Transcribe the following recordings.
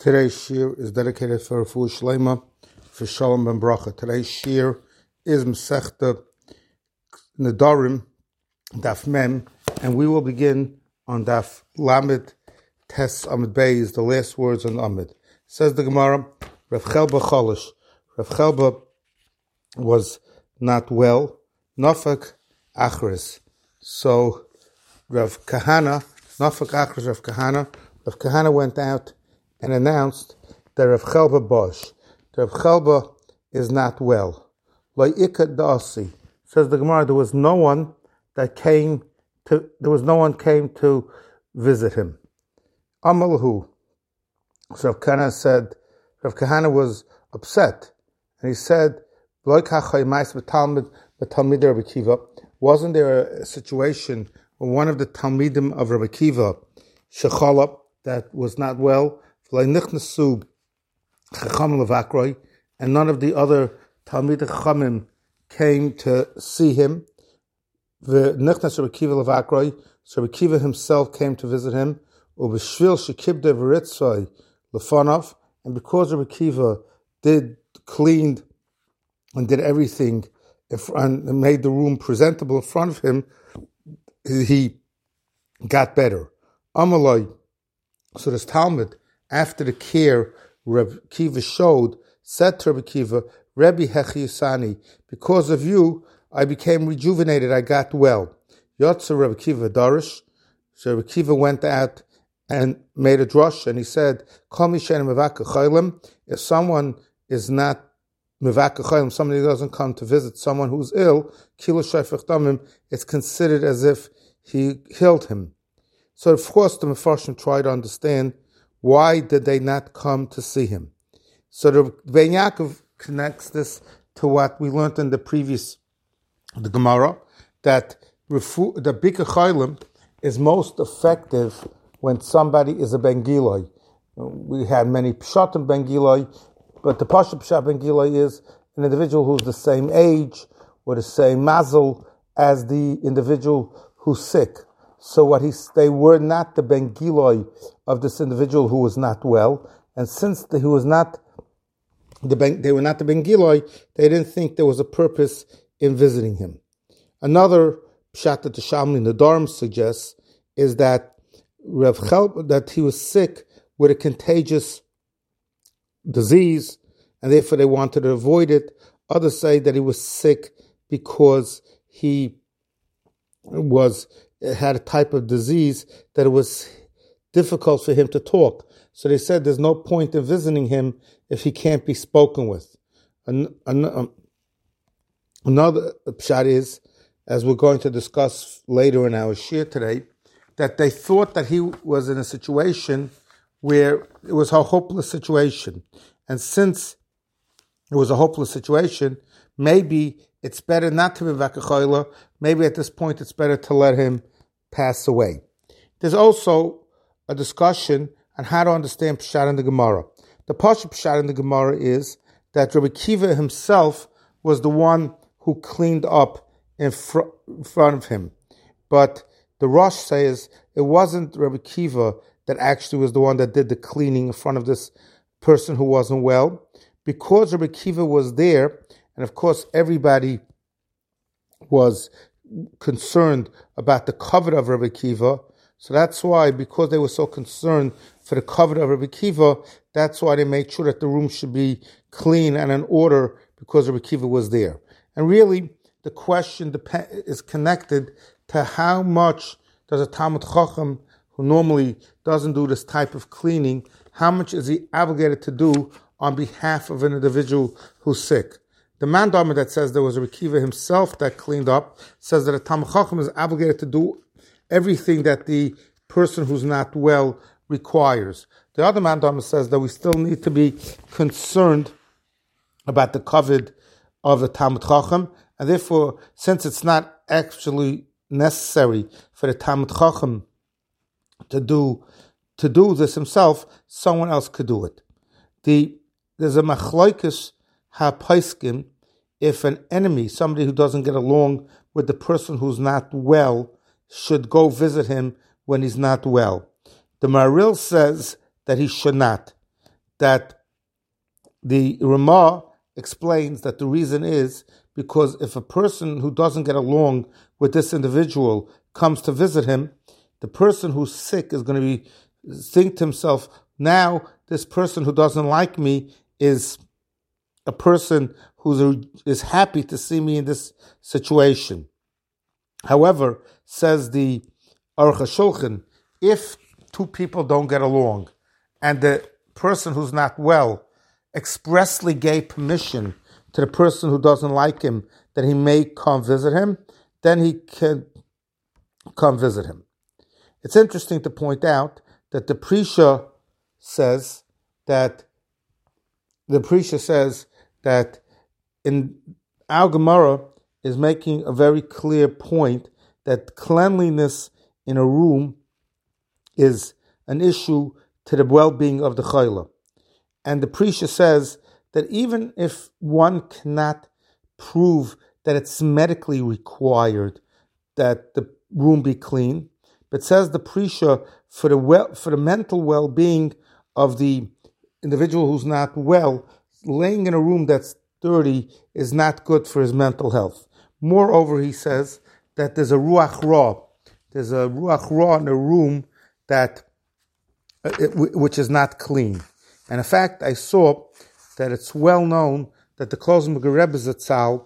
Today's shir is dedicated for Refuah Shleima, for Shalom ben Bracha. Today's shir is Masechta Nedarim, Daf Mem, and we will begin on Daf Lamed Tes Amid Beis, the last words on Amid. Says the Gemara, Rav Chelba Cholish. Rav Chelba was not well. Nafak Achris. So Rav Kahana, Nafak Achris Rav Kahana went out and announced that Rav Chelba Bosh, Rav Chelba is not well. Lo'ika da'asi. Says the Gemara, there was no one came to visit him. Amalahu. So Rav Kahana was upset, and he said, wasn't there a situation when one of the Talmidim of Rabbi Akiva, Shechalab, that was not well, and none of the other Talmid Chachamim came to see him. So Rabbi Akiva himself came to visit him. And because Rabbi Akiva cleaned and did everything and made the room presentable in front of him, he got better. Amalai. So this Talmud, after the care Rabbi Akiva showed, said to Rabbi Akiva, Rabbi Hechi Yisani, because of you, I became rejuvenated, I got well. Yotza Rabbi Akiva Darish. So Rabbi Akiva went out and made a drush, and he said, if someone is not mevaka chaylim, somebody doesn't come to visit someone who's ill, it's considered as if he killed him. So of course the Mefarshim try to understand why did they not come to see him. So the Ben Yaakov connects this to what we learned in the Gemara, that the Bika Chaylim is most effective when somebody is a Ben Giloi. We had many Pshatim Ben Giloi, but the Pashat Pshat Ben Giloi is an individual who's the same age or the same mazel as the individual who's sick. So they were not the Ben Giloi of this individual who was not well, and since they were not the Ben Giloi, they didn't think there was a purpose in visiting him. Another pshat that the Shalmei Nedarim suggests is that Rav Chelba, that he was sick with a contagious disease, and therefore they wanted to avoid it. Others say that he was sick because he had a type of disease that it was difficult for him to talk. So they said there's no point in visiting him if he can't be spoken with. Another pshat is, as we're going to discuss later in our shir today, that they thought that he was in a situation where it was a hopeless situation. And since it was a hopeless situation, maybe it's better not to be v'akachayla. Maybe at this point it's better to let him pass away. There's also a discussion on how to understand Pshat in the Gemara. The Pshat in the Gemara is that Rabbi Akiva himself was the one who cleaned up in front of him. But the Rosh says it wasn't Rabbi Akiva that actually was the one that did the cleaning in front of this person who wasn't well. Because Rabbi Akiva was there, and of course everybody was concerned about the cover of Rabbi Akiva, so that's why, because they were so concerned for the cover of Rabbi Akiva, that's why they made sure that the room should be clean and in order, because Rabbi Akiva was there. And really, the question is connected to how much does a Talmid Chacham, who normally doesn't do this type of cleaning, how much is he obligated to do on behalf of an individual who's sick? The Mandama that says there was Rabbi Akiva himself that cleaned up says that a Talmid Chacham is obligated to do everything that the person who's not well requires. The other Mandama says that we still need to be concerned about the kavod of the Talmid Chacham, and therefore, since it's not actually necessary for the Talmid Chacham to do this himself, someone else could do it. There's a machlokes ha-paiskim, if an enemy, somebody who doesn't get along with the person who's not well, should go visit him when he's not well. The Maril says that he should not. that the Ramah explains that the reason is because if a person who doesn't get along with this individual comes to visit him, the person who's sick is going to be think to himself, now this person who doesn't like me is a person who is happy to see me in this situation. However, says the Aruch HaShulchan, if two people don't get along and the person who's not well expressly gave permission to the person who doesn't like him that he may come visit him, then he can come visit him. It's interesting to point out that the Prisha says that in our Gemara is making a very clear point that cleanliness in a room is an issue to the well-being of the chayla. And the Prisha says that even if one cannot prove that it's medically required that the room be clean, but says the Prisha for the mental well-being of the individual who's not well, laying in a room that's dirty is not good for his mental health. Moreover, he says that there's a ruach ra. There's a ruach ra in a room that which is not clean. And in fact, I saw that it's well known that the Klosenberger Rebbe Zatzal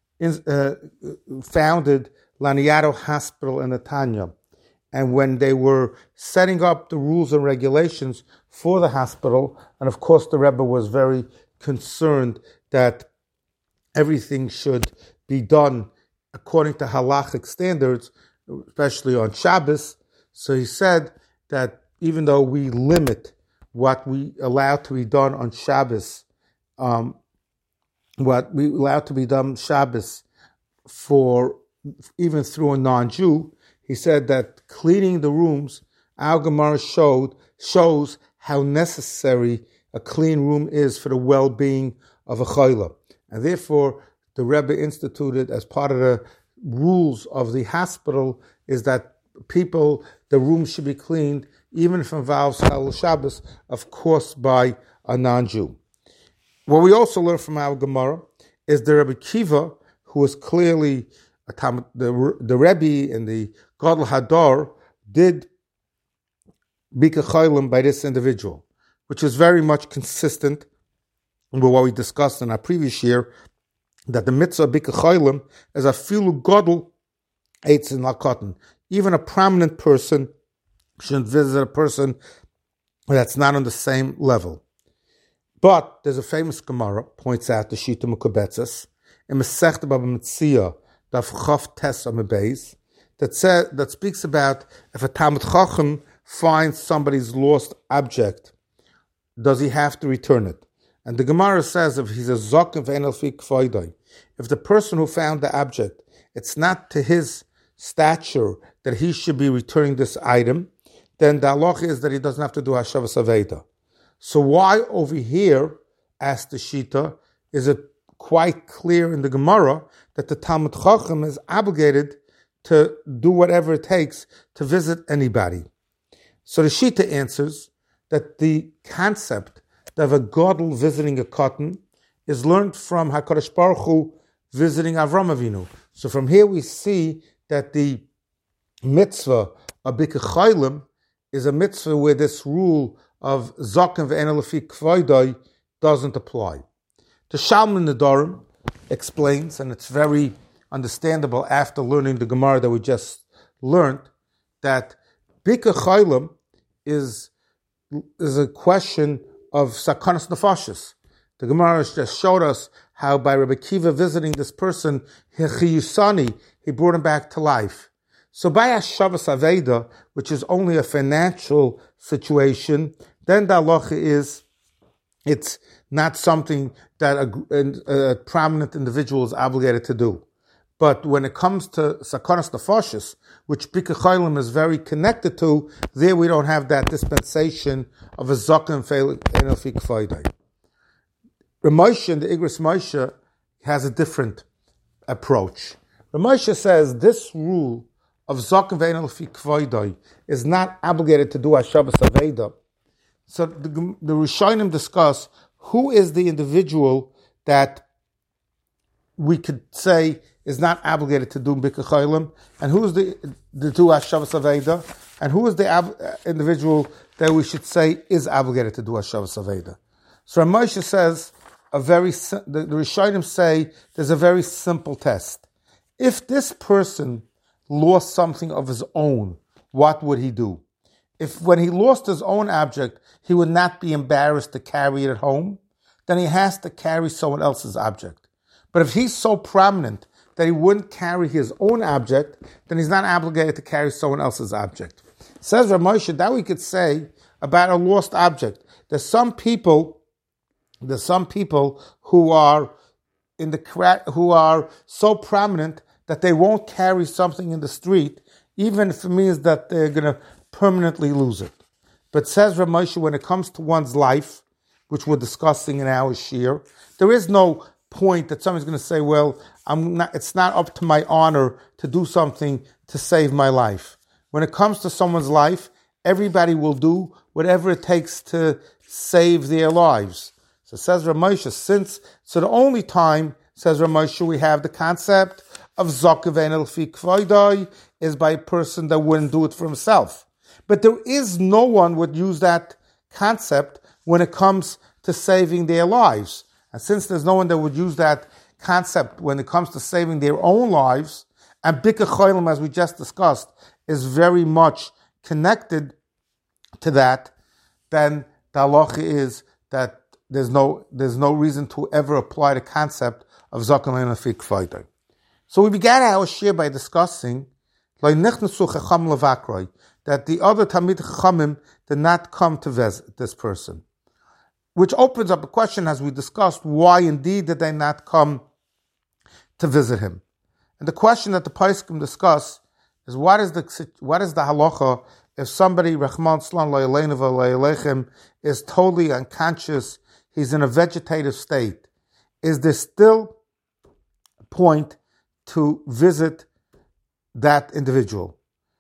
founded Laniado Hospital in Netanya. And when they were setting up the rules and regulations for the hospital, and of course the Rebbe was very concerned that everything should be done according to halachic standards, especially on Shabbos. So he said that even though we limit what we allow to be done on Shabbos, what we allow to be done Shabbos for even through a non-Jew, he said that cleaning the rooms, our Gemara shows how necessary a clean room is for the well-being of a chayla. And therefore, the Rebbe instituted as part of the rules of the hospital is that the room should be cleaned, even if it involves Halal Shabbos, of course, by a non-Jew. What we also learn from our Gemara is the Rebbe Kiva, who is clearly the Rebbe and the Gadol Hadar, did Bika Chaylim by this individual, which is very much consistent with what we discussed in our previous year, that the mitzvah of Bika Chaylim is a filu Gadol eitz in Lakotan. Even a prominent person shouldn't visit a person that's not on the same level. But there's a famous Gemara, points out the Shita Mukabetzes, in Masechta Baba Metzia, Daf Chav Tes Amebeis, that speaks about if a Talmid Chacham finds somebody's lost object, does he have to return it? And the Gemara says if he's a Zokin Ve'en Elfi K'foidai, if the person who found the object, it's not to his stature that he should be returning this item, then the halacha is that he doesn't have to do Hashavas Aveda. So why over here, asked the Shita, is it quite clear in the Gemara that the Talmid Chacham is obligated to do whatever it takes to visit anybody? So the Shita answers that the concept of a Gadol visiting a cotton is learned from HaKadosh Baruch Hu visiting Avram Avinu. So from here we see that the mitzvah of Bika Chaylim is a mitzvah where this rule of Zokin Ve'en Lefi K'voidai doesn't apply. The Shalman Nedarim explains, and it's very understandable after learning the Gemara that we just learned, that Bika Chaylim is a question of Sakanas Nefashis. The Gemara just showed us how by Rebbe Kiva visiting this person, he brought him back to life. So by Hashavas Aveda, which is only a financial situation, then the halacha is it's not something that a prominent individual is obligated to do. But when it comes to Sakanas Nefashis, which Bika Chaylim is very connected to, there we don't have that dispensation of a Zokin Ve'en Lefi K'foidai. Ramosha and the Igros Moshe has a different approach. Ramosha says this rule of Zokin Ve'en Lefi K'foidai is not obligated to do Hashavas Aveda So the Rishonim discuss who is the individual that we could say is not obligated to do Bika Chaylim, and who is the do Hashavas Aveda, and who is the individual that we should say is obligated to do Hashavas Aveda. So Ramosha says the Rishonim say there's a very simple test. If this person lost something of his own, what would he do? If when he lost his own object, he would not be embarrassed to carry it at home, then he has to carry someone else's object. But if he's so prominent that he wouldn't carry his own object, then he's not obligated to carry someone else's object. Says Ramosha, that we could say about a lost object. There's some people who are who are so prominent that they won't carry something in the street, even if it means that they're going to permanently lose it. But says Ramosha, when it comes to one's life, which we're discussing in our shir, there is no point that somebody's going to say, well, it's not up to my honor to do something to save my life. When it comes to someone's life, everybody will do whatever it takes to save their lives. So says Ramosha, so the only time, says Ramosha, we have the concept of Zokaven Elfi Kvoidai is by a person that wouldn't do it for himself. But there is no one would use that concept when it comes to saving their lives. And since there's no one that would use that concept when it comes to saving their own lives, and Bika Chaylim, as we just discussed, is very much connected to that, then the halacha is that there's no reason to ever apply the concept of Zakan Le'Nafi K'Vayday. So we began our shir by discussing that the other Talmid Chachamim did not come to visit this person, which opens up a question, as we discussed, why indeed did they not come to visit him? And the question that the Poskim discuss is what is the halacha if somebody, Rahman Slan La'Aleinu is totally unconscious, he's in a vegetative state. Is there still a point to visit that individual?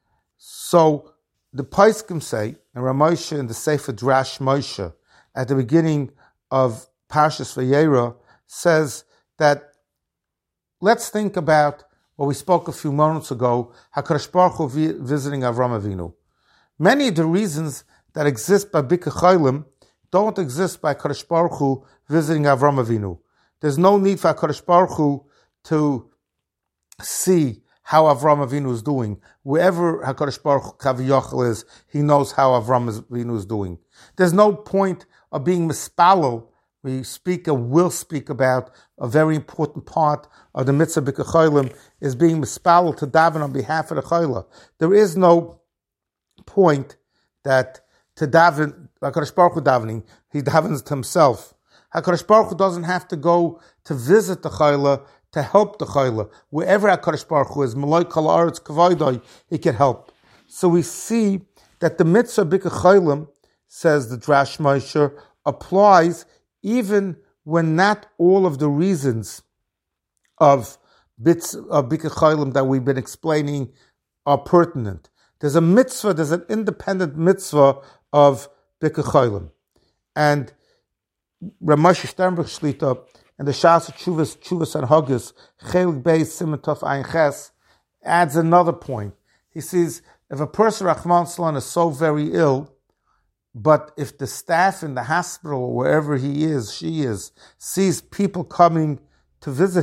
So the Poskim say, and Ramosha in the Sefer Drash Moshe, at the beginning of Parshas Vayera, says that let's think about what we spoke a few moments ago, HaKadosh Baruch Hu visiting Avram Avinu. Many of the reasons that exist by Bika Chaylim don't exist by HaKadosh Baruch Hu visiting Avram Avinu. There's no need for HaKadosh Baruch Hu to see how Avram Avinu is doing. Wherever HaKadosh Baruch Hu Kaviyachal is, he knows how Avram Avinu is doing. There's no point of being mispalel. We speak and will speak about a very important part of the mitzvah Bika Chaylim is being mispalel to daven on behalf of the Chayla. There is no point that to daven, HaKadosh Baruch Hu davening, he davens to himself. HaKadosh Baruch Hu doesn't have to go to visit the Chayla to help the Chayla. Wherever HaKadosh Baruch Hu is, Malay Kol Haaretz Kavaydai, he can help. So we see that the mitzvah Bika Chaylim, says the Drash Moshe, applies even when not all of the reasons of Bika Chaylim that we've been explaining are pertinent. There's an independent mitzvah of Bika Chaylim. And Ramosha Sternberg Shlita and the Shas Chuvas and Hagis, Chelik Beis Siman Tov Ayin Ches, adds another point. He says, if a person, Rahman Salan, is so very ill, but if the staff in the hospital or wherever she is, sees people coming to visit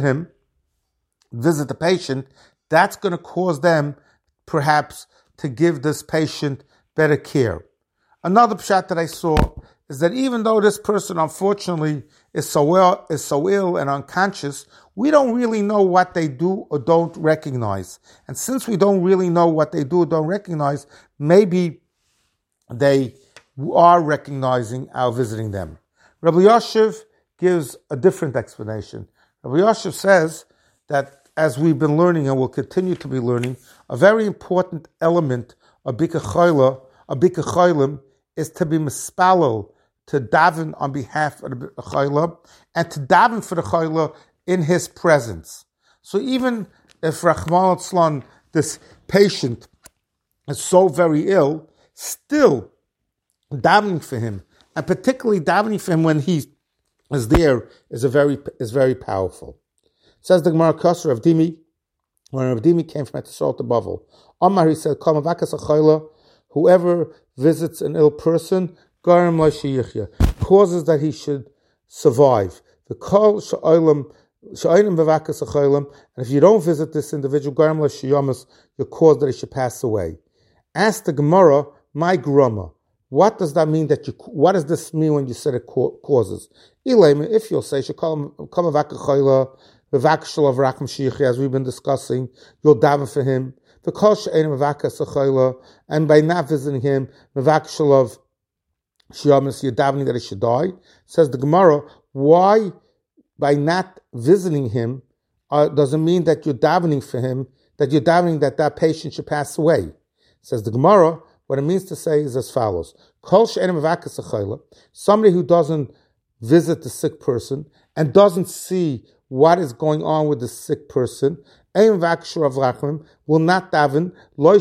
the patient, that's going to cause them perhaps to give this patient better care. Another pshat that I saw is that even though this person unfortunately is so ill and unconscious, we don't really know what they do or don't recognize. And since we don't really know what they do or don't recognize, maybe they are recognizing our visiting them. Rabbi Yoshev gives a different explanation. Rabbi Yoshev says that, as we've been learning and will continue to be learning, a very important element of Bika Chaylim is to be mispalel, to daven on behalf of the Chayla, and to daven for the Chayla in his presence. So even if Rahman Atzlan, this patient, is so very ill, still davening for him And particularly davening for him when he is there is very powerful. Says the Gemara Kosser of Dimi, when Rav Dimi came from Etzisol to Bavel. Omar, he said, whoever visits an ill person, causes that he should survive. And if you don't visit this individual, you'll cause that he should pass away. Ask the Gemara, my grama. What does that mean? What does this mean when you said it causes? If you'll say, as we've been discussing, you'll daven for him. And by not visiting him, you're davening that he should die. Says the Gemara, why by not visiting him doesn't mean that you're davening for him, that you're davening that patient should pass away. Says the Gemara, what it means to say is as follows. Somebody who doesn't visit the sick person and doesn't see what is going on with the sick person, will not daven.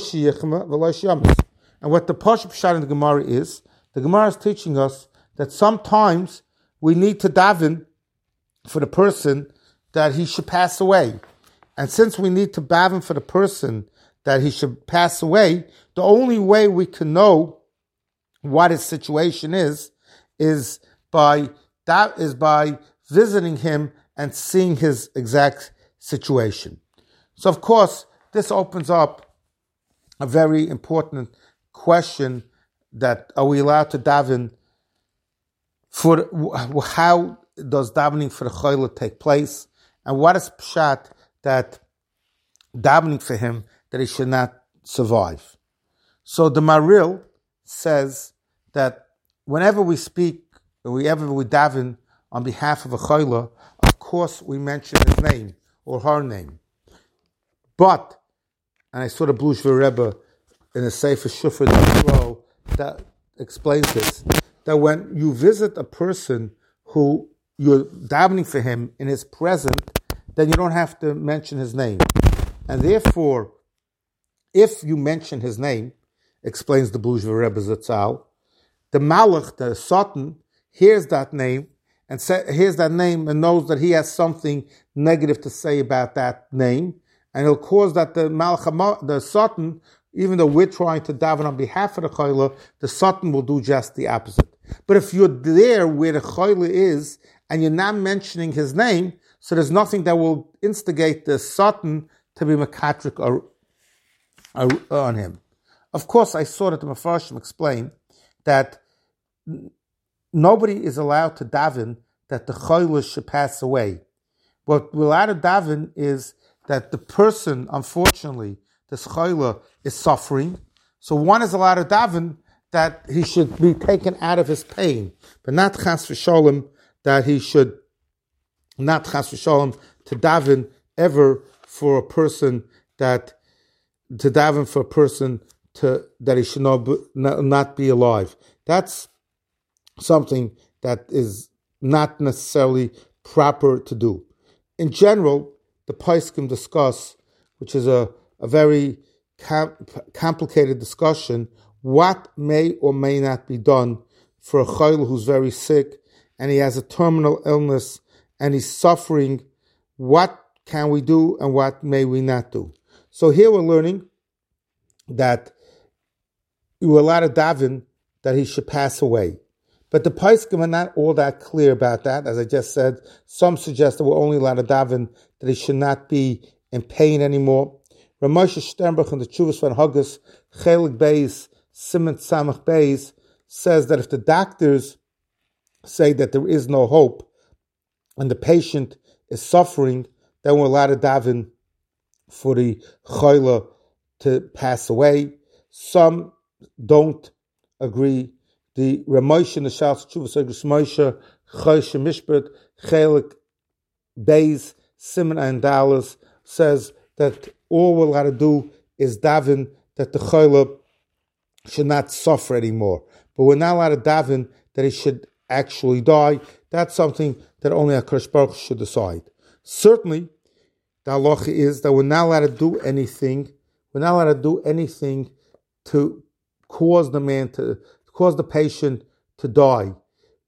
And what the Pashup Pshat in the Gemara is teaching us that sometimes we need to daven for the person that he should pass away. And since we need to daven for the person that he should pass away, the only way we can know what his situation is by visiting him and seeing his exact situation. So, of course, this opens up a very important question: that are we allowed to daven for? How does davening for the chayla take place? And what is pshat that davening for him that he should not survive? So the Maril says that whenever we speak, whenever we daven on behalf of a chayla, of course we mention his name or her name. But, and I saw the Blushver Rebbe in a Sefer Shufar that explains this, that when you visit a person who you're davening for him in his present, then you don't have to mention his name. And therefore, if you mention his name, explains the Blushver Rebbe Zatzal, the Malach, the Satan, hears that name and knows that he has something negative to say about that name, and it'll cause that the Satan, even though we're trying to daven on behalf of the chayla, the Satan will do just the opposite. But if you're there where the chayla is and you're not mentioning his name, so there's nothing that will instigate the Satan to be makatrik on him. Of course, I saw that the Mefarshim explained that nobody is allowed to daven that the chayla should pass away. What we're allowed to daven is that the person, unfortunately, this chayla is suffering. So one is allowed to daven that he should be taken out of his pain, but not chas v'sholem that he should not chas v'sholem to daven ever for a person that he should not be alive. That's something that is not necessarily proper to do. In general, the Poskim discuss, which is a very complicated discussion, what may or may not be done for a chayil who's very sick and he has a terminal illness and he's suffering. What can we do and what may we not do? So here we're learning that you are allowed to daven that he should pass away. But the Poskim are not all that clear about that. As I just said, some suggest that we're only allowed to daven that he should not be in pain anymore. Ramosha Sternbach in the Chuvas van Haggis, Chelik Beis, Simon Samach Beis, says that if the doctors say that there is no hope and the patient is suffering, then we're allowed to daven for the chayla to pass away. Some don't agree. The Ramosha in the Shas Chuvas Haggis Moshe, Choshe Mishpat, Chelik Beis, Simon and Dallas says that all we're allowed to do is daven that the chayla should not suffer anymore. But we're not allowed to daven that he should actually die. That's something that only HaKadosh Baruch Hu should decide. Certainly, the halacha is that we're not allowed to do anything. We're not allowed to do anything to cause the patient to die.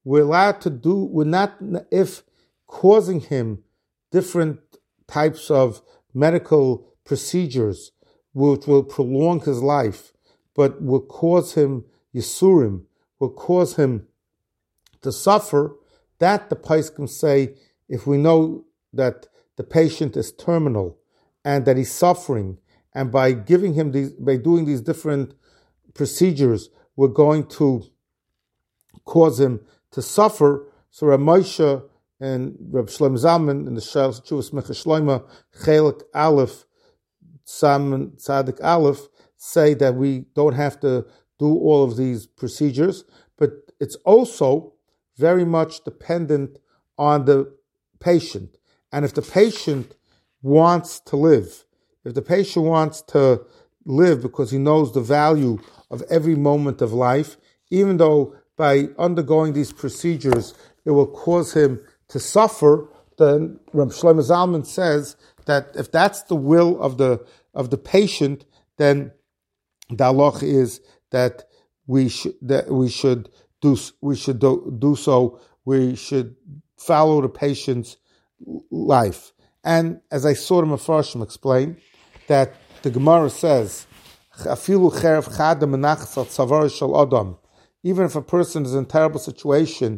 we're allowed to do, we're not, if causing him different types of medical procedures which will prolong his life, but will cause him yisurim, will cause him to suffer, that the Paiskim say, if we know that the patient is terminal and that he's suffering, and by giving him these, by doing these different procedures, we're going to cause him to suffer. So Rav Moshe and Rav Shlomo Zalman in the Shas Chuvas Mecha Shlomo Chelik Aleph Sam Tzadik Aleph say that we don't have to do all of these procedures, but it's also very much dependent on the patient. And if the patient wants to live, if the patient wants to live because he knows the value of every moment of life, even though by undergoing these procedures it will cause him to suffer, then Rav Shlomo Zalman says that if that's the will of the patient, then the halach is that we should do so. We should follow the patient's life. And as I saw the Mefarshim explain, that the Gemara says, even if a person is in a terrible situation,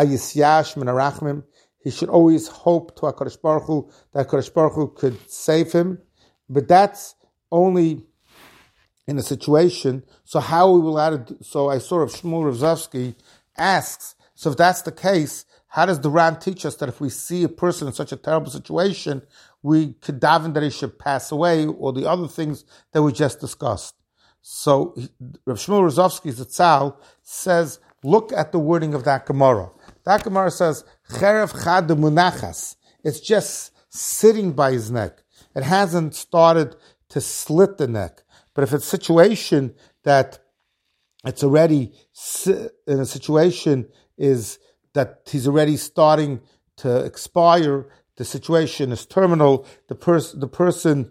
he should always hope to HaKadosh Baruch Hu that HaKadosh Baruch Hu could save him. But that's only in a situation. So how we will add it? So I saw Shmuel Ravzovsky asks, so if that's the case, how does the Ran teach us that if we see a person in such a terrible situation, we could daven that he should pass away, or the other things that we just discussed? So Rav Shmuel Ravzovsky's Zatzal says, look at the wording of that Gemara. That Gemara says, Cherev chad munachas. It's just sitting by his neck. It hasn't started to slit the neck. But if it's a situation that it's already in a situation is that he's already starting to expire, the situation is terminal, the person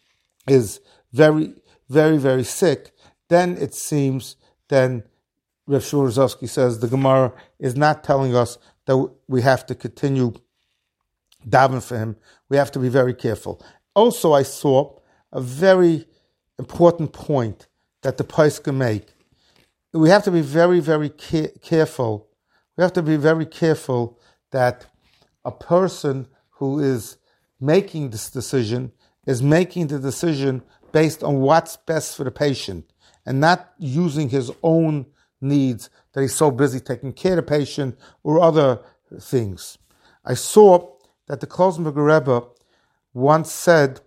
is very, very, very sick, then it seems, then Rav Shmuel Ravzovsky says the Gemara is not telling us that we have to continue davening for him. We have to be very careful. Also, I saw a very important point that the Paiskim make. We have to be very, very careful. We have to be very careful that a person who is making this decision is making the decision based on what's best for the patient and not using his own needs, that he's so busy taking care of the patient or other things. I saw that the Klausenberger Rebbe once said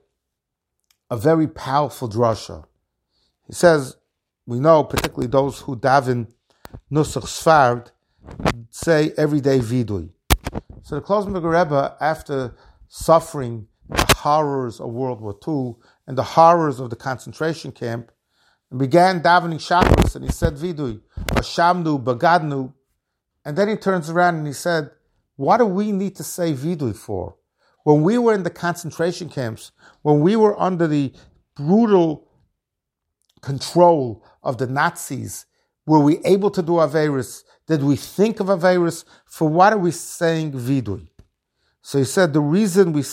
a very powerful drasha. He says, we know, particularly those who daven Nusach Sfard, say everyday vidui. So the Klausenberger Rebbe, after suffering the horrors of World War II and the horrors of the concentration camp, began davening Shabbos, and he said vidui, Hashamnu, Bagadnu, and then he turns around and he said, what do we need to say vidui for? When we were in the concentration camps, when we were under the brutal control of the Nazis, were we able to do Averis? Did we think of Averis? For what are we saying vidui? So he said the reason we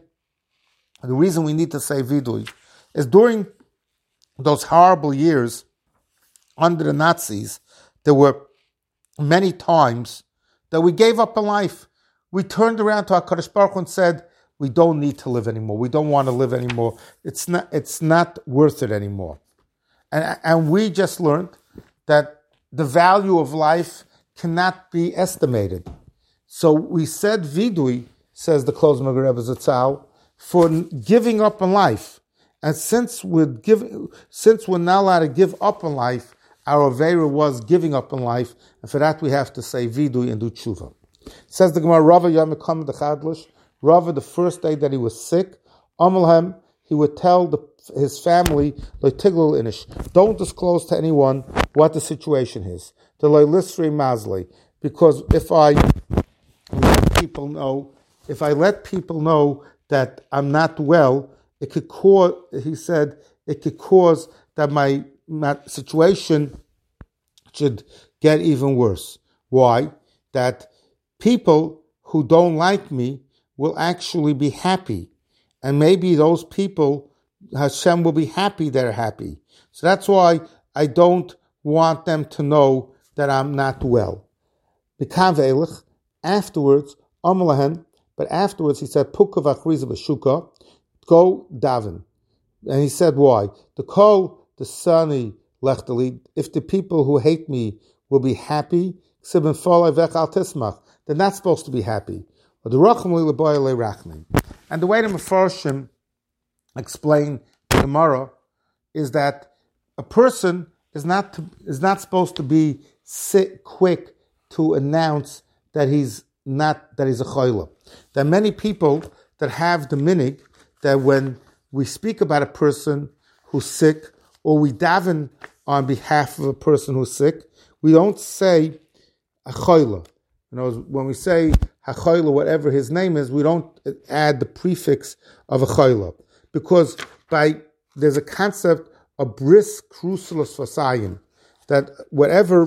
need to say vidui is during those horrible years under the Nazis, there were many times that we gave up on life. We turned around to HaKadosh Baruch Hu and said, we don't need to live anymore. We don't want to live anymore. It's not worth it anymore. And we just learned that the value of life cannot be estimated. So we said vidui, says the Klausenberger Rebbe Zatzal, for giving up on life. And since we're not allowed to give up on life, our Aveira was giving up on life, and for that we have to say vidui and do tshuva. Says the Gemara, Rava Yom Ekam Dechadlish, Rava, the first day that he was sick, Amalhem, he would tell his family, Leitigl Inish, don't disclose to anyone what the situation is. The Leilisri Mazli, because if I let people know that I'm not well, it could cause, he said, it could cause that my situation should get even worse. Why? that people who don't like me will actually be happy. And maybe those people, Hashem will be happy they're happy. So that's why I don't want them to know that I'm not well. Afterwards, but afterwards he said, Puka v'achriza v'shuka, go daven. And he said, why? The kol, the sunny lechtali, if the people who hate me will be happy, they're not supposed to be happy. And the way the Mefarshim explain the Gemara is that a person is not supposed to be quick to announce that he's a chayla. There are many people that have the minig that when we speak about a person who's sick or we daven on behalf of a person who's sick, we don't say a chayla. When we say hachayla, whatever his name is, we don't add the prefix of a chayla. Because there's a concept of bris crucilis fasayim, that whatever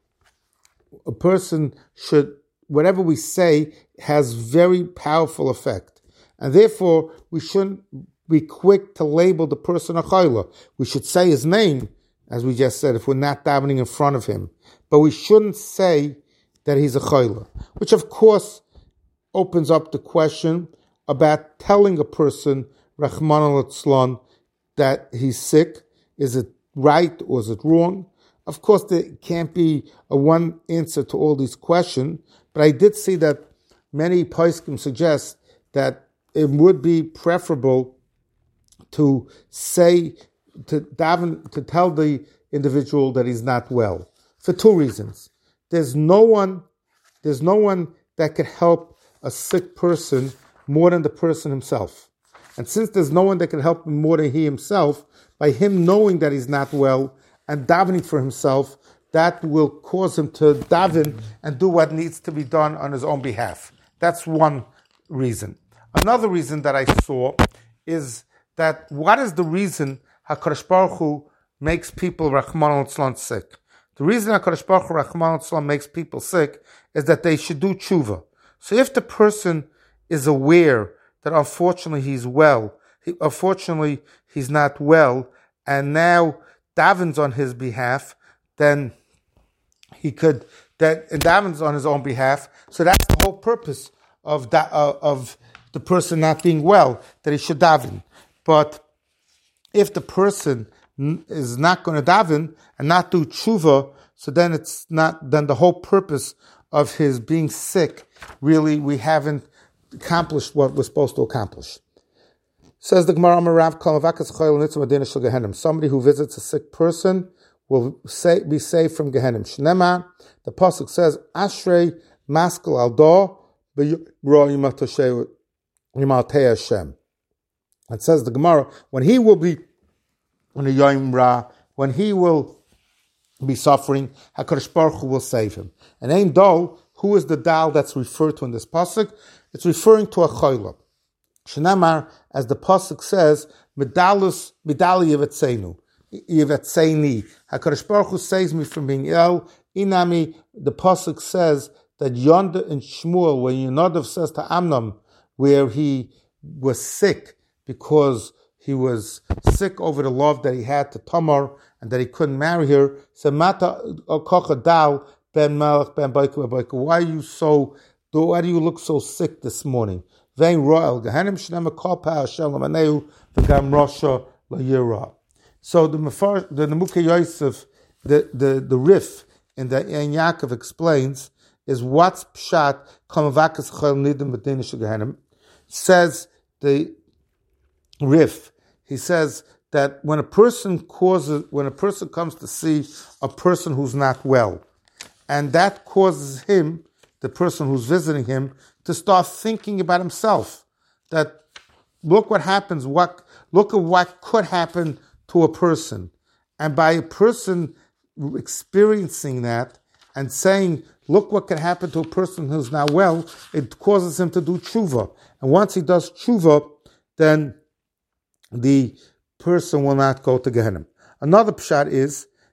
we say has very powerful effect. And therefore, we shouldn't be quick to label the person a chayla. We should say his name, as we just said, if we're not davening in front of him. But we shouldn't say that he's a chayla, which of course opens up the question about telling a person, Rachmana litzlan, that he's sick. Is it right or is it wrong? Of course, there can't be a one answer to all these questions, but I did see that many poskim suggest that it would be preferable to tell the individual that he's not well, for two reasons. There's no one that could help a sick person more than the person himself. And since there's no one that can help him more than he himself, by him knowing that he's not well and davening for himself, that will cause him to daven and do what needs to be done on his own behalf. That's one reason. Another reason that I saw is that what is the reason HaKadosh Baruch Hu makes people Rachmana litzlan sick? The reason HaKadosh Baruch Hu Rachmana litzlan makes people sick is that they should do tshuva. So if the person is aware that unfortunately he's not well, and now davens on his behalf, then he could and davens on his own behalf. So that's the whole purpose of the person not being well, that he should daven. But if the person is not going to daven and not do tshuva, so then then the whole purpose of his being sick, really, we haven't accomplished what we're supposed to accomplish. Says the Gemara, somebody who visits a sick person will be saved from Gehenna. Shnema, the pasuk says, Ashrei maskal aldo b'yimatei Hashem. It says the Gemara, when he will be on a Yom Ra, when he will be suffering, HaKadosh Baruch Hu will save him. And Ein Dol, who is the Dal that's referred to in this pasuk? It's referring to a chayla. Shnamar, as the pasuk says, medali yivetzeini. HaKadosh Baruch Hu saves me from being ill. Inami, the pasuk says that Yonda in Shmuel, when Yonadav says to Amnon, where he was sick because he was sick over the love that he had to Tamar and that he couldn't marry her, said, Mata kocha dal ben melech ben baika ben baika. Why do you look so sick this morning? Vein royal gehenim shnema kol pa shalom aneu v'gam rosha la'yira. So the Nemukei Yosef, the Rif in the Ein Yaakov explains is what's pshat kamavakas chayil nidim b'dinish gehenim. Says the Rif, he says that when a person comes to see a person who's not well, and that causes him, the person who's visiting him, to start thinking about himself. That look what happens, look at what could happen to a person. And by a person experiencing that and saying, look what could happen to a person who's not well, it causes him to do tshuva. And once he does tshuva, then the person will not go to Gehenna. Another pshat is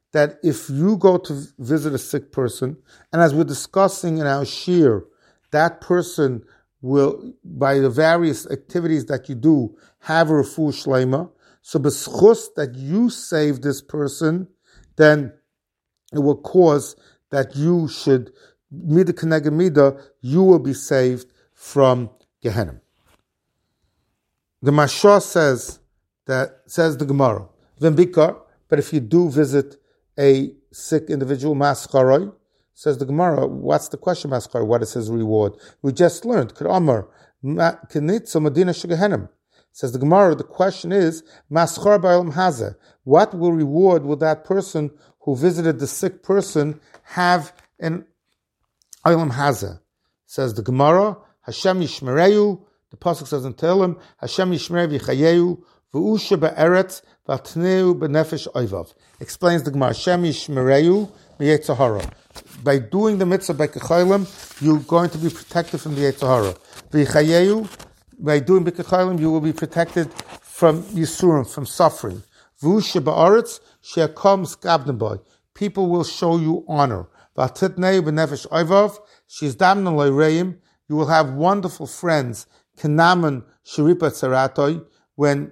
that if you go to visit a sick person, and as we're discussing in our shir, that person will, by the various activities that you do, have a refuah shleima. So b'schus that you save this person, then it will cause that you should, mida k'neged mida, you will be saved from Gehenna. The Mashah says the Gemara, V'mbikar, but if you do visit a sick individual, mascharoi, says the Gemara, what's the question, mascharoi? What is his reward? We just learned, K'amar, K'nitza Medina Shegehenim. Says the Gemara, the question is, maschar ba'olam hazeh, what reward will that person who visited the sick person have in olam hazeh? Says the Gemara, Hashem yishmereyu, the pasuk says in Tehillim, Hashem yishmerei v'chayeyu, v'usha ba'eretz, v'atneu b'nefesh oivav. Explains the Gemara, Hashem yishmereyu v'yetzer hara. By doing the mitzvah by kechaylim, you're going to be protected from the yetzer hara. V'chayeyu, by doing Bikkur Chaylim, you will be protected from Yisurim, from suffering. V'usha ba'aretz, she'akom skabden boy. People will show you honor. V'atitnei b'nefesh oivav, shizdamnon lo'reim. You will have wonderful friends. Kenaman shiripa tzaratoi. When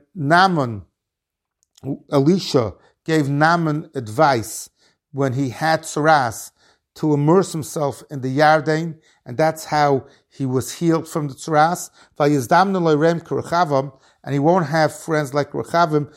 Elisha gave Naaman advice when he had tzaras to immerse himself in the Yarden, and that's how he was healed from the tzaras. And he won't have friends like Rechavim.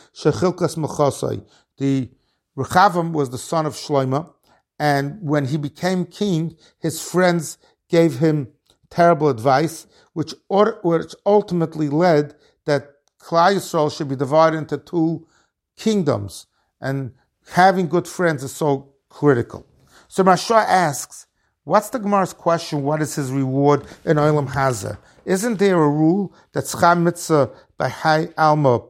The Rechavim was the son of Shlomo, and when he became king, his friends gave him terrible advice, which ultimately led that Klal Yisrael should be divided into two kingdoms, and having good friends is so critical. So Mashah asks, what's the Gemara's question? What is his reward in Olam Hazeh? Isn't there a rule that Schar Mitzvah by Hay Alma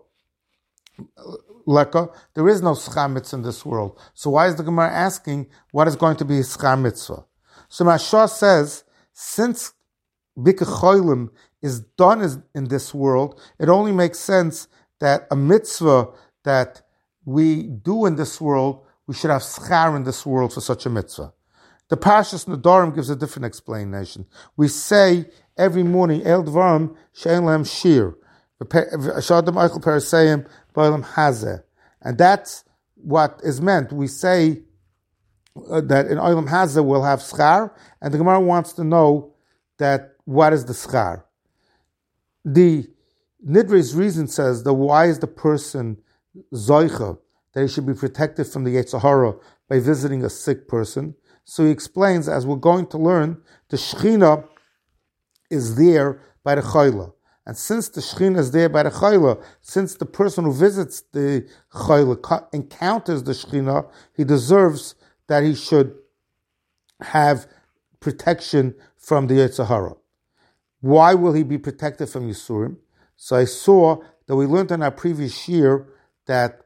Leka? There is no Schar Mitzvah in this world. So why is the Gemara asking what is going to be his Schar Mitzvah? So Mashah says, since Bikkur Chaylim is done in this world, it only makes sense that a mitzvah that we do in this world, we should have schar in this world for such a mitzvah. The Parshas Nedarim gives a different explanation. We say every morning, El Dvarim She'en Lahem Shir, Shadam Eichel Paraseyim Ba'olam Hazeh, and that's what is meant. We say that in Olam Hazeh we'll have schar, and the Gemara wants to know that what is the schar. The Nidre's reason says that why is the person zoicha, that he should be protected from the yetzer hara by visiting a sick person. So he explains, as we're going to learn, the Shechina is there by the Chayla. And since the Shechina is there by the Chayla, since the person who visits the Chayla encounters the Shechina, he deserves that he should have protection from the yetzer hara. Why will he be protected from Yisurim? So I saw that we learned in our previous year that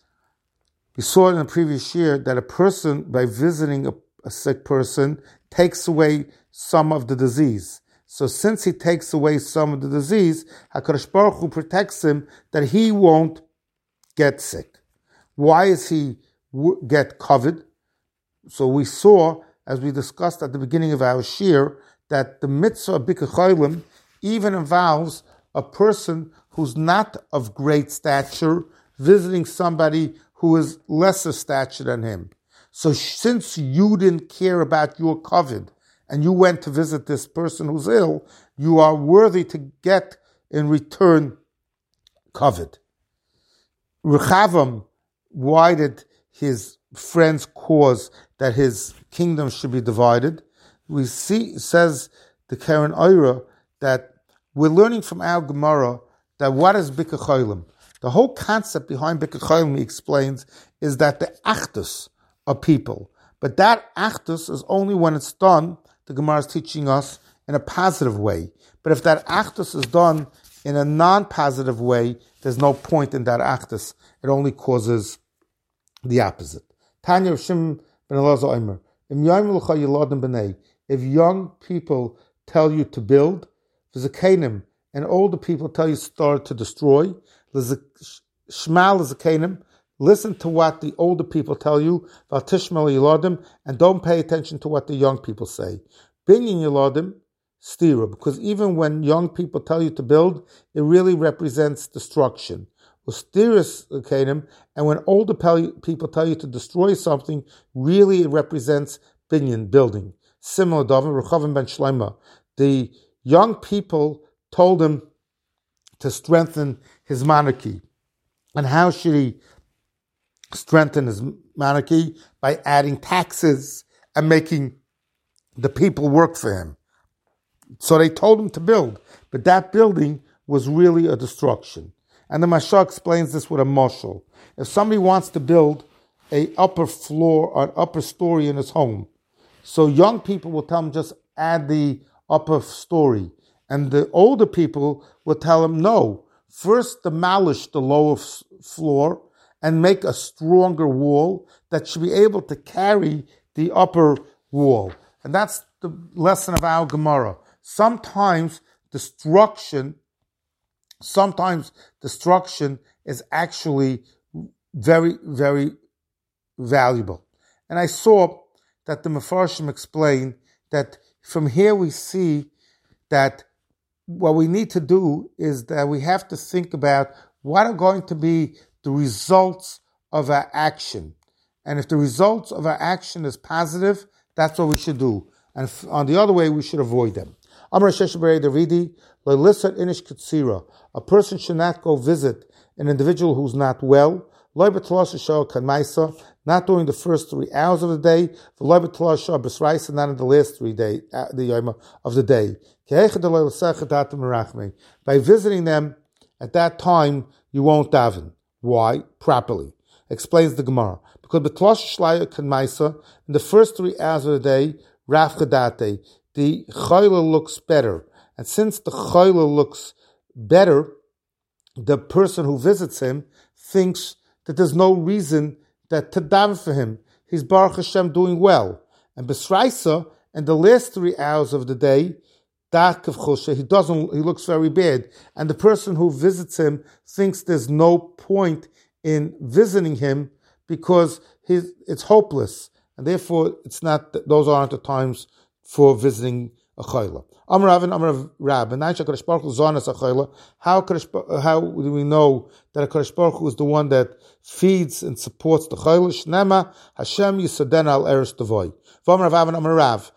a person, by visiting a sick person, takes away some of the disease. So since he takes away some of the disease, HaKadosh Baruch Hu protects him that he won't get sick. Why is he get COVID? So we saw, as we discussed at the beginning of our shir, that the mitzvah of Bikkur Chaylim even involves a person who's not of great stature visiting somebody who is lesser stature than him. So since you didn't care about your COVID and you went to visit this person who's ill, you are worthy to get in return COVID. Rechavam, why did his friends cause that his kingdom should be divided? We see, says the Karen Oira, that we're learning from our Gemara that what is Bikkur Chaylim? The whole concept behind Bikkur Chaylim, he explains, is that the achdus of people. But that achdus is only when it's done, the Gemara is teaching us, in a positive way. But if that achdus is done in a non-positive way, there's no point in that achdus. It only causes the opposite. Tanya Rav Shimon ben Elazar Omer, if young people tell you to build, and older people tell you to start to destroy, shmal is a kanim, Listen to what the older people tell you, and don't pay attention to what the young people say. Binyan Yilodim, stira, because even when young people tell you to build, it really represents destruction. And when older people tell you to destroy something, really it represents binyan, building. Similar, Rechavim ben Shlomo. The young people told him to strengthen his monarchy. And how should he strengthen his monarchy? By adding taxes and making the people work for him. So they told him to build, but that building was really a destruction. And the Mashal explains this with a mashal. If somebody wants to build an upper floor or an upper story in his home, so young people will tell him just add the upper story, and the older people will tell him no, first demolish the lower floor and make a stronger wall that should be able to carry the upper wall. And that's the lesson of our Gemara. Sometimes destruction is actually very, very valuable. And I saw that the Mefarshim explained that from here we see that what we need to do is that we have to think about what are going to be the results of our action. And if the results of our action is positive, that's what we should do. And on the other way, we should avoid them. A person should not go visit an individual who's not well, not during the first 3 hours of the day, not in the last 3 days of the day. By visiting them at that time, you won't daven. Why? Properly. Explains the Gemara. Because in the first 3 hours of the day, the chayla looks better. And since the chayla looks better, the person who visits him thinks that there's no reason that to daven for him. He's Baruch Hashem doing well. And Besraisa, in the last 3 hours of the day, he looks very bad. And the person who visits him thinks there's no point in visiting him because it's hopeless. And therefore, those aren't the times for visiting a chayla. Amar Rab, how do we know that HaKadosh Baruch Hu is the one that feeds and supports the chayla? Shnema Hashem Yisaden al Eretz Devoy. Amar Rav,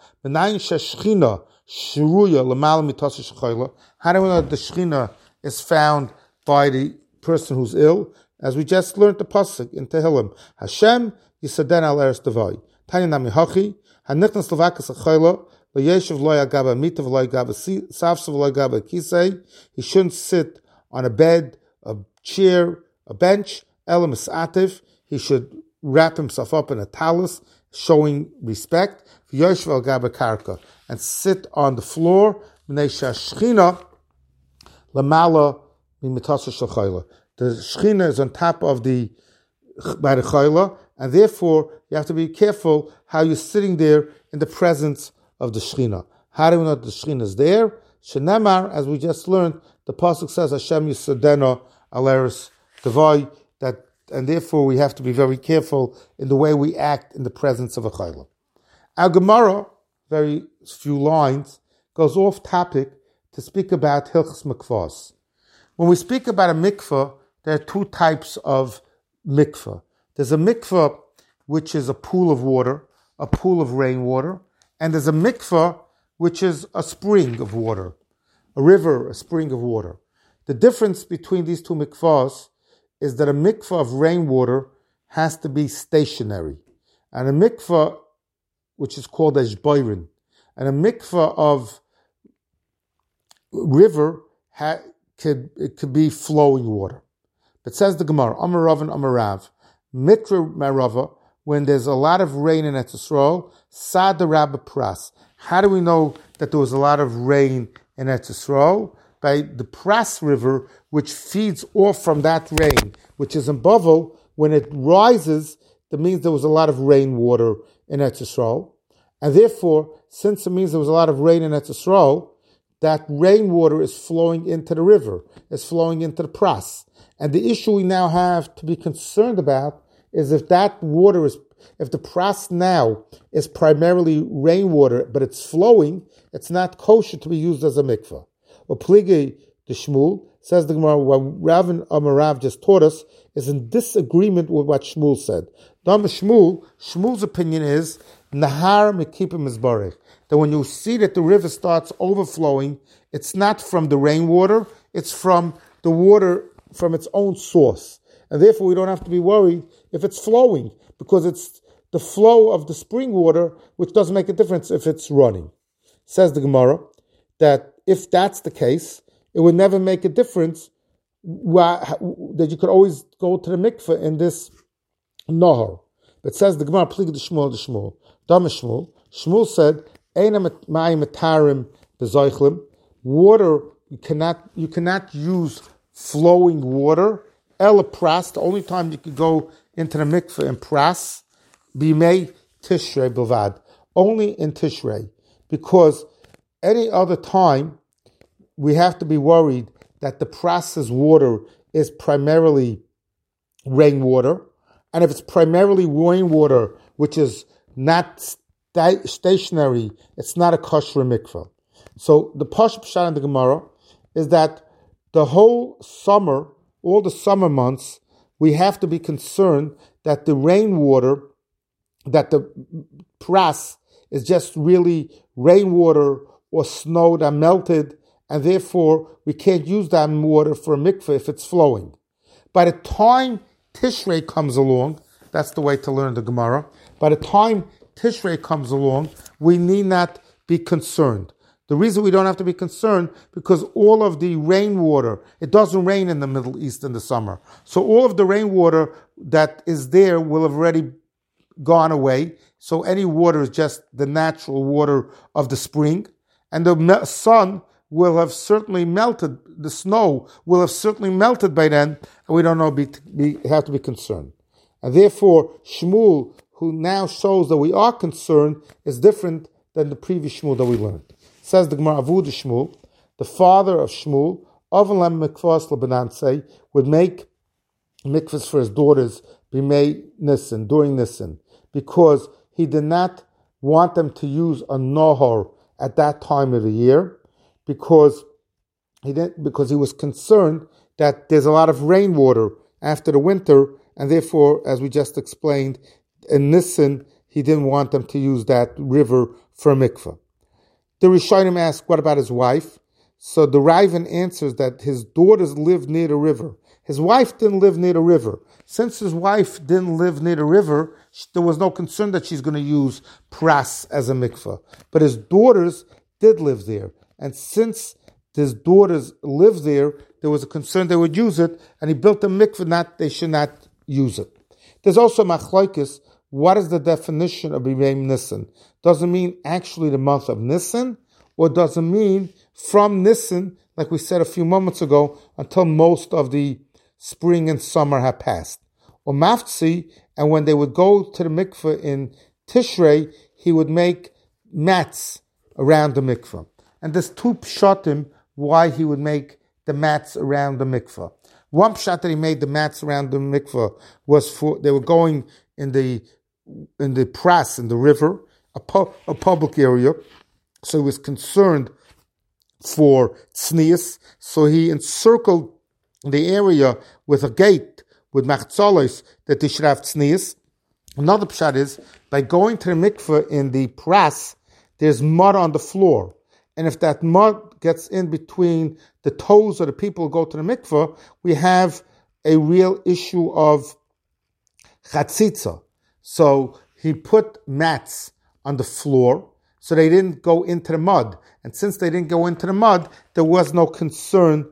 how do we know that the Shechina is found by the person who's ill? As we just learned the pasuk in Tehillim, Hashem Yisaden al Eretz Devoy. Tanya Nami Hachi, Hanichnas Levakas HaChayla, V'yeshev lo yagaba mita v'lo yagaba safsa v'lo yagaba kisei. He shouldn't sit on a bed, a chair, a bench. Elam atif. He should wrap himself up in a talus, showing respect. V'yeshev al gaba karka, and sit on the floor. B'nei shashchina lamala mimitasa shel chayla. The shechina is on top of by the chayla, and therefore you have to be careful how you're sitting there in the presence of the Shechina. How do we know that the Shechina is there? Shenemar, as we just learned, the pasuk says Hashem Yisadena Aleris Devoy, and therefore we have to be very careful in the way we act in the presence of a chayla. Our Gemara, very few lines, goes off topic to speak about Hilchos Mikvahs. When we speak about a mikvah, there are two types of mikvah. There's a mikvah which is a pool of water, a pool of rainwater, and there's a mikvah, which is a spring of water, a river, a spring of water. The difference between these two mikvahs is that a mikvah of rainwater has to be stationary, and a mikvah, which is called a shboirin, and a mikvah of river, it could be flowing water. But says the Gemara, Amar Rav and Amar Rav, Mitra Marava, when there's a lot of rain in Eretz Yisrael, Sad Rabba Pras. How do we know that there was a lot of rain in Eretz Yisrael? By the Pras River, which feeds off from that rain, which is in Bavel. When it rises, that means there was a lot of rainwater in Eretz Yisrael. And therefore, since it means there was a lot of rain in Eretz Yisrael, that rainwater is flowing into the river, is flowing into the pras. And the issue we now have to be concerned about is if that water if the pras now is primarily rainwater, but it's flowing, it's not kosher to be used as a mikveh. Or plige the Shmuel, says the Gemara, what Rav and Amarav just taught us is in disagreement with what Shmuel said. Shmuel's opinion is Nahar Mekipim Mizbarech, that when you see that the river starts overflowing, it's not from the rainwater, it's from the water from its own source. And therefore we don't have to be worried if it's flowing, because it's the flow of the spring water which doesn't make a difference if it's running. Says the Gemara that if that's the case, it would never make a difference that you could always go to the mikveh in this nahar. But says the Gemara, Plig the Shmuel, Dama Shmuel said, Eina ma'im matarim bezoichlim. Water, you cannot use flowing water. El pras, the only time you could go into the mikveh in pras, bimei tishrei bilvad, only in tishrei, because any other time we have to be worried that the pras's water is primarily rainwater, and if it's primarily rainwater, which is not stationary, it's not a kosher mikveh. So the Pashup Pshat in the Gemara is that the whole summer, all the summer months, we have to be concerned that the rainwater, that the pras is just really rainwater or snow that melted, and therefore we can't use that water for a mikveh if it's flowing. By the time Tishrei comes along, that's the way to learn the Gemara, by the time Tishrei comes along, we need not be concerned. The reason we don't have to be concerned, because all of the rainwater, it doesn't rain in the Middle East in the summer. So all of the rainwater that is there will have already gone away. So any water is just the natural water of the spring. And the sun will have certainly melted, the snow will have certainly melted by then, and we don't know, have to be concerned. And therefore, Shmuel, who now shows that we are concerned, is different than the previous Shmuel that we learned. Says the Gemara, Avud Shmuel, the father of Shmuel, Avalem Mikvas Lebananse, would make mikvahs for his daughters b'mei Nisan, during Nisan, because he did not want them to use a nohor at that time of the year, because he was concerned that there's a lot of rainwater after the winter, and therefore, as we just explained, in Nisan, he didn't want them to use that river for a mikvah. The Rishonim ask, what about his wife? So the Raven answers that his daughters lived near the river. His wife didn't live near the river. Since his wife didn't live near the river, there was no concern that she's going to use pras as a mikvah. But his daughters did live there. And since his daughters lived there, there was a concern they would use it, and he built a mikvah, they should not use it. There's also machlokes. What is the definition of B'mei Nisan? Does it mean actually the month of Nisan, or does it mean from Nisan, like we said a few moments ago, until most of the spring and summer have passed? Or Maftzi, and when they would go to the mikveh in Tishrei, he would make mats around the mikveh. And there's two pshatim why he would make the mats around the mikveh. One pshat that he made the mats around the mikveh was for, they were going in the pras, in the river, a public area, so he was concerned for tznius, so he encircled the area with a gate, with machzolos, that they should have tznius. Another pshat is, by going to the mikveh in the pras, there's mud on the floor, and if that mud gets in between the toes of the people who go to the mikveh, we have a real issue of chatzitza. So he put mats on the floor so they didn't go into the mud. And since they didn't go into the mud, there was no concern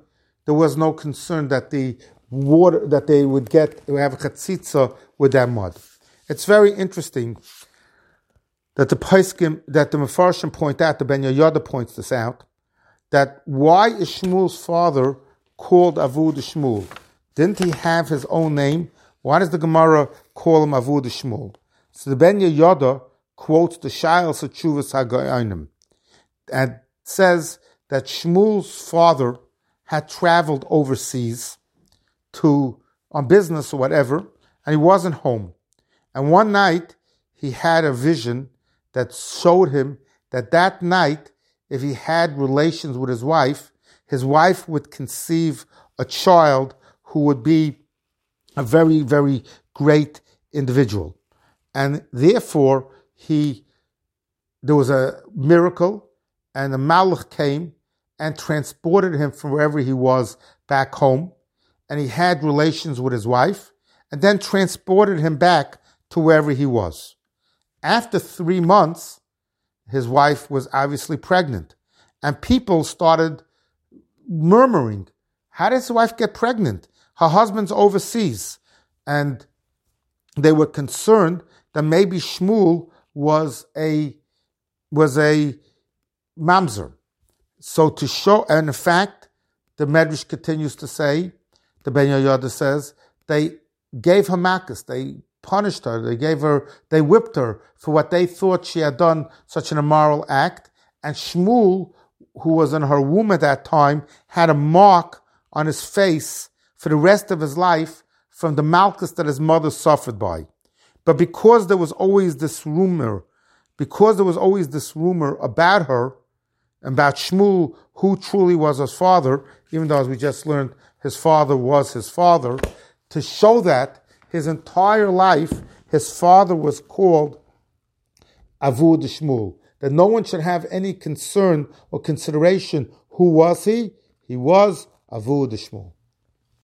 that the water that they would get, have a chatzitza with that mud. It's very interesting that the Paiskim, that the Mefarshim point out, the Ben Yehoyada points this out, that why is Shmuel's father called Avud Shmuel? Didn't he have his own name? Why does the Gemara call him Avud Shmuel? So the Ben Yehoyada quotes the Sha'al Sechuvas HaGaonim and says that Shmuel's father had traveled overseas on business or whatever, and he wasn't home. And one night he had a vision that showed him that night, if he had relations with his wife would conceive a child who would be a very, very great individual. And therefore, there was a miracle, and the Malach came and transported him from wherever he was back home, and he had relations with his wife, and then transported him back to wherever he was. After 3 months, his wife was obviously pregnant, and people started murmuring, how does his wife get pregnant? Her husband's overseas. And they were concerned that maybe Shmuel was a mamzer. So to show, and in fact, the Medrash continues to say, the Ben Yehoyada says, they gave her makas, they punished her, they whipped her for what they thought she had done such an immoral act. And Shmuel, who was in her womb at that time, had a mark on his face for the rest of his life from the malchus that his mother suffered by. But because there was always this rumor about her, about Shmuel, who truly was his father, even though, as we just learned, his father was his father, to show that his entire life, his father was called Avud Shmuel, that no one should have any concern or consideration. Who was he? He was Avud Shmuel.